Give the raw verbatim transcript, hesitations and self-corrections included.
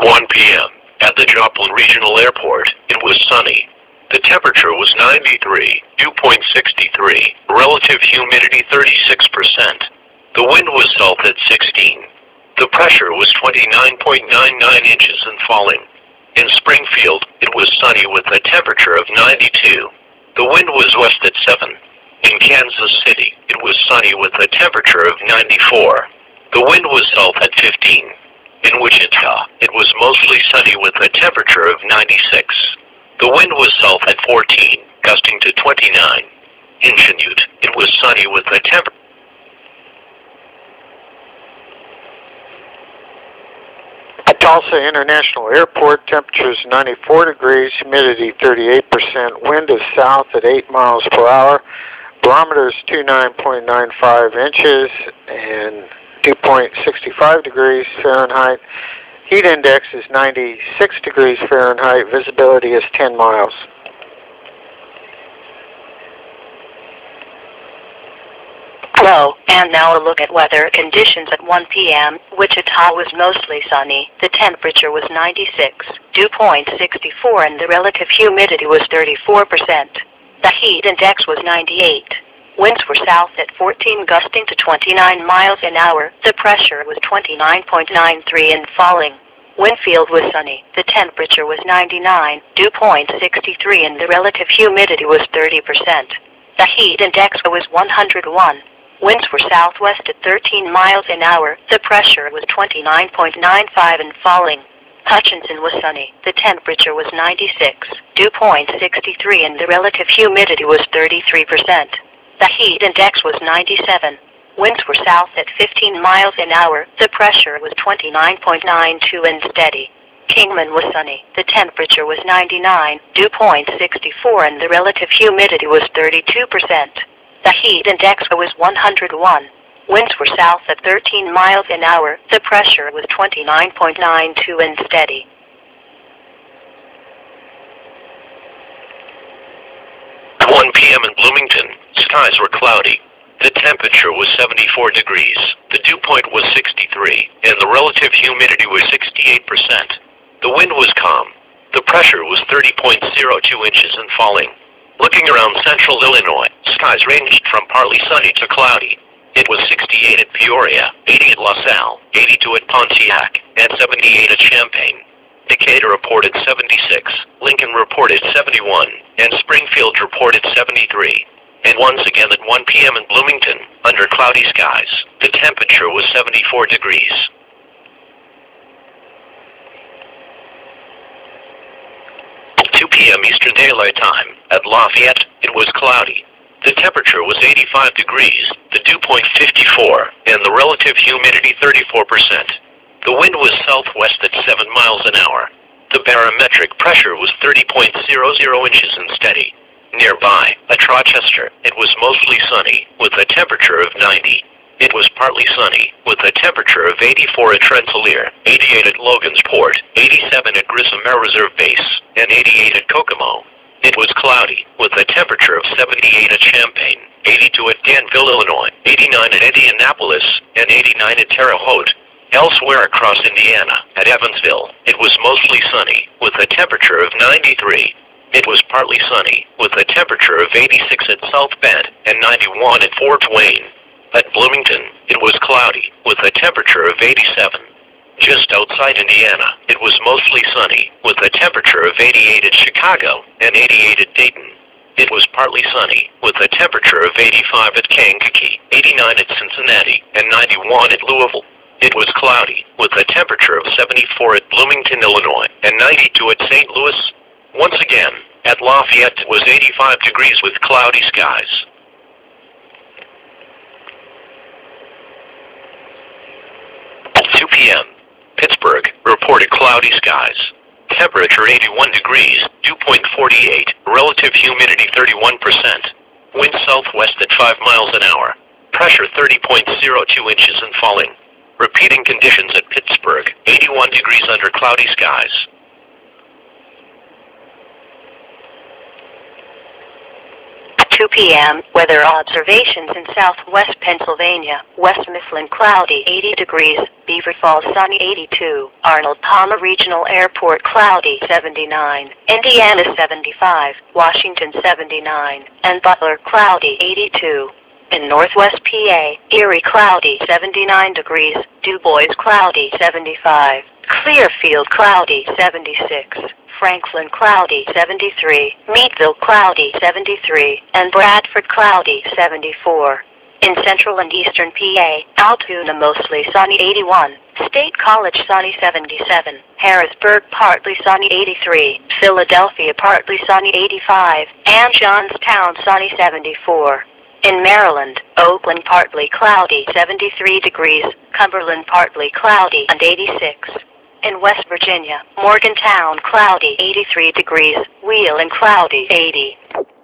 one p m At the Joplin Regional Airport, it was sunny. The temperature was ninety-three, dew point sixty-three, relative humidity thirty-six percent. The wind was south at sixteen. The pressure was twenty-nine point nine nine inches and falling. In Springfield, it was sunny with a temperature of ninety-two. The wind was west at seven. In Kansas City, it was sunny with a temperature of ninety-four. The wind was south at fifteen. In Wichita, it was mostly sunny with a temperature of ninety-six. The wind was south at fourteen, gusting to twenty-nine. In Chanute, it was sunny with a temperature. At Tulsa International Airport, temperature is ninety-four degrees, humidity thirty-eight percent, wind is south at eight miles per hour, barometer is twenty-nine point nine five inches, and dew point sixty-five degrees Fahrenheit. Heat index is ninety-six degrees Fahrenheit. Visibility is ten miles. Hello, and now a look at weather conditions at one p m Wichita was mostly sunny. The temperature was ninety-six, dew point sixty-four, and the relative humidity was thirty-four percent. The heat index was ninety-eight. Winds were south at fourteen, gusting to twenty-nine miles an hour. The pressure was twenty-nine point nine three and falling. Winfield was sunny. The temperature was ninety-nine, dew point sixty-three, and the relative humidity was thirty percent. The heat index was one hundred one. Winds were southwest at thirteen miles an hour. The pressure was twenty-nine point nine five and falling. Hutchinson was sunny. The temperature was ninety-six, dew point sixty-three, and the relative humidity was thirty-three percent. The heat index was ninety-seven. Winds were south at fifteen miles an hour. The pressure was twenty-nine point nine two and steady. Kingman was sunny. The temperature was ninety-nine, dew point sixty-four, and the relative humidity was thirty-two percent. The heat index was one hundred one. Winds were south at thirteen miles an hour. The pressure was twenty-nine point nine two and steady. At one p m in Bloomington, skies were cloudy. The temperature was seventy-four degrees. The dew point was sixty-three, and the relative humidity was sixty-eight percent. The wind was calm. The pressure was thirty point zero two inches and falling. Looking around central Illinois, skies ranged from partly sunny to cloudy. It was sixty-eight at Peoria, eighty at LaSalle, eighty-two at Pontiac, and seventy-eight at Champaign. Decatur reported seventy-six, Lincoln reported seventy-one, and Springfield reported seventy-three. And once again at one p m in Bloomington, under cloudy skies, the temperature was seventy-four degrees. At two p m Eastern Daylight Time, at Lafayette, it was cloudy. The temperature was eighty-five degrees, the dew point fifty-four, and the relative humidity thirty-four percent. The wind was southwest at seven miles an hour. The barometric pressure was thirty point zero zero inches and steady. Nearby, at Rochester, it was mostly sunny, with a temperature of ninety. It was partly sunny, with a temperature of eighty-four at Rensselaer, eighty-eight at Logansport, eighty-seven at Grissom Air Reserve Base, and eighty-eight at Kokomo. It was cloudy, with a temperature of seventy-eight at Champaign, eighty-two at Danville, Illinois, eighty-nine at Indianapolis, and eighty-nine at Terre Haute. Elsewhere across Indiana, at Evansville, it was mostly sunny, with a temperature of ninety-three. It was partly sunny, with a temperature of eighty-six at South Bend and ninety-one at Fort Wayne. At Bloomington, it was cloudy, with a temperature of eighty-seven. Just outside Indiana, it was mostly sunny, with a temperature of eighty-eight at Chicago and eighty-eight at Dayton. It was partly sunny, with a temperature of eighty-five at Kankakee, eighty-nine at Cincinnati, and ninety-one at Louisville. It was cloudy, with a temperature of seventy-four at Bloomington, Illinois, and ninety-two at Saint Louis. Once again, at Lafayette it was eighty-five degrees with cloudy skies. At two p m, Pittsburgh reported cloudy skies. Temperature eighty-one degrees, dew point forty-eight, relative humidity thirty-one percent. Wind southwest at five miles an hour. Pressure thirty point zero two inches and falling. Repeating conditions at Pittsburgh, eighty-one degrees under cloudy skies. two p m Weather observations in southwest Pennsylvania. West Mifflin cloudy eighty degrees, Beaver Falls sunny eighty-two, Arnold Palmer Regional Airport cloudy seventy-nine, Indiana seventy-five, Washington seventy-nine, and Butler cloudy eighty-two. In northwest P A, Erie cloudy seventy-nine degrees, Du Bois cloudy seventy-five, Clearfield cloudy seventy-six, Franklin cloudy seventy-three, Meadville cloudy seventy-three, and Bradford cloudy seventy-four. In central and eastern P A, Altoona mostly sunny eighty-one, State College sunny seventy-seven, Harrisburg partly sunny eighty-three, Philadelphia partly sunny eighty-five, and Johnstown sunny seventy-four. In Maryland, Oakland partly cloudy seventy-three degrees, Cumberland partly cloudy and eighty-six. In West Virginia, Morgantown cloudy eighty-three degrees, Wheeling cloudy eighty.